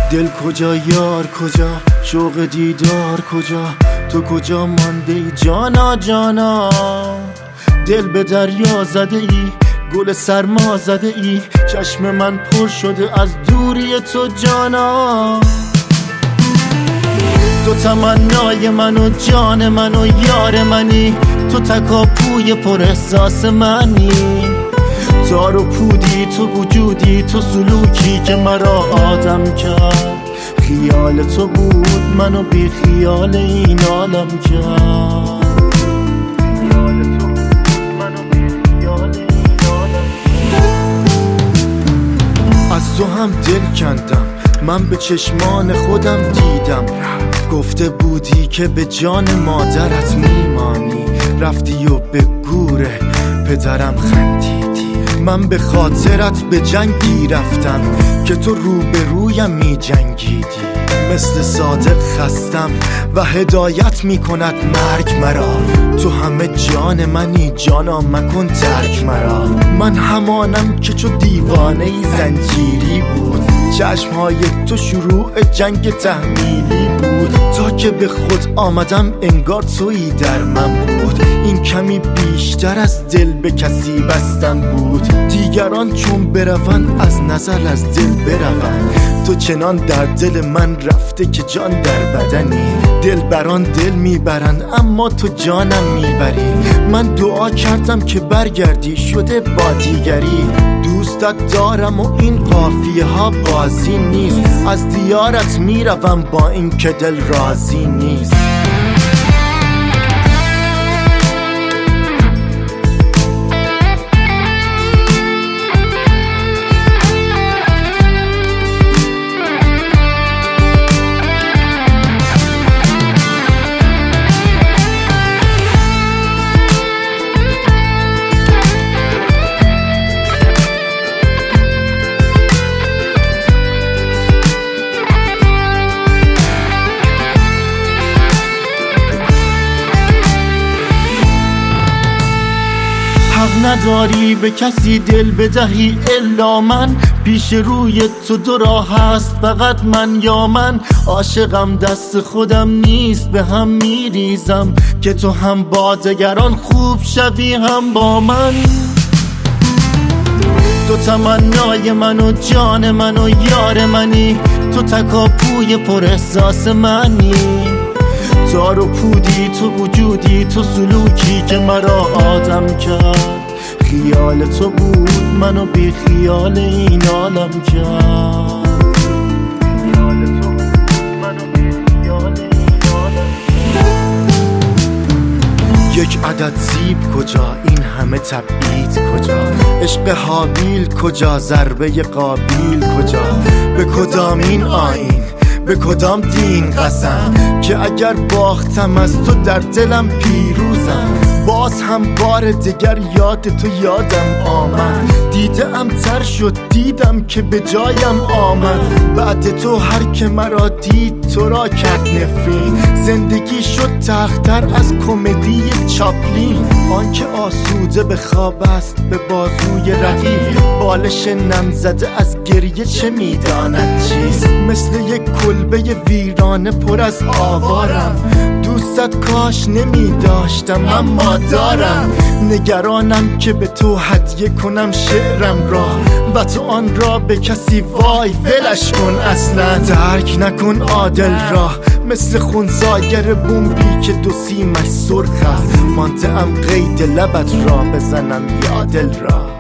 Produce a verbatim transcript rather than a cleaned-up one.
دل کجا یار کجا، شوق دیدار کجا، تو کجا مانده ای جانا جانا. دل به دریا زده ای، گل سرما زده ای، چشم من پر شده از دوری تو جانا. تو تمنای من و جان من و یار منی، تو تکاپوی پر احساس منی. تار و پودی تو وجودی، تو سلوکی که مرا آدم کرد. خیال تو بود منو بی خیال این عالم کرد. خیال تو بود منو بی خیال این عالم کرد. از تو هم دل کندم، من به چشمان خودم دیدم. گفته بودی که به جان مادرت میمانی، رفتی و به گور پدرم خندیدی. من به خاطرت به جنگی رفتم که تو روبرویم می جنگیدی. مثل صادق خستم و هدایت می کند مرگ مرا. تو همه جان منی جانا، مکن ترک مرا. من همانم که چو دیوانه ای زنجیری بود، چشمهای تو شروع جنگ تحمیلی بود. تا که به خود آمدم انگار تویی در من بود. این کمی بیشتر از دل به کسی بستن بود. دیگران چون برون از نظر از دل برون. تو چنان در دل من رفته که جان در بدنی. دل بران دل میبرن اما تو جانم میبری. من دعا کردم که برگردی، شده با دیگری. دوستت دارم و این قافیه ها بازی نیست. از دیارت میروم با این که دل راضی نیست. حق نداری به کسی دل بدهی الا من. پیش روی تو دو راه هست، فقط من یا من. عاشقم دست خودم نیست، به هم میریزم که تو هم با دگران خوب شوی هم با من. تو تمنای من و جان من و یار منی، تو تکاپوی پر احساس منی. تار و پودی تو وجودی، تو سلوکی که مرا آدم کرد. خیال تو بود منو بی خیال این عالم کرد. خیال تو بود منو بی خیال این عالم کرد. یک عدد سیب کجا، این همه تبعید کجا. عشق حابیل کجا، ضربه قابیل کجا. به کدام این آیین، به کدام دین قسم که اگر باختم از تو در دلم پیروزم. باز هم بار دیگر یاد تو یادم آمد. دیدم تر شد دیدم که به جایم آمد. بعد تو هر که مرا دید تو را کرد نفرین. زندگی شد تختر از کمدی چاپلین. آن که آسوده به خواب است به بازوی رقیب. بالش نم زده از گریه چه میداند چیست. مثل یک کلبه ویرانه پر از آوارم. دوستت کاش نمی داشتم اما دارم. نگرانم که به تو هدیه کنم شعرم را و تو آن را به کسی وای ولش کن. اصلا درک نکن عادل را، مثل خونزاگر بومبی که دو سیمش سرخ است. مانده ام قید لبت را بزنم یا دل را.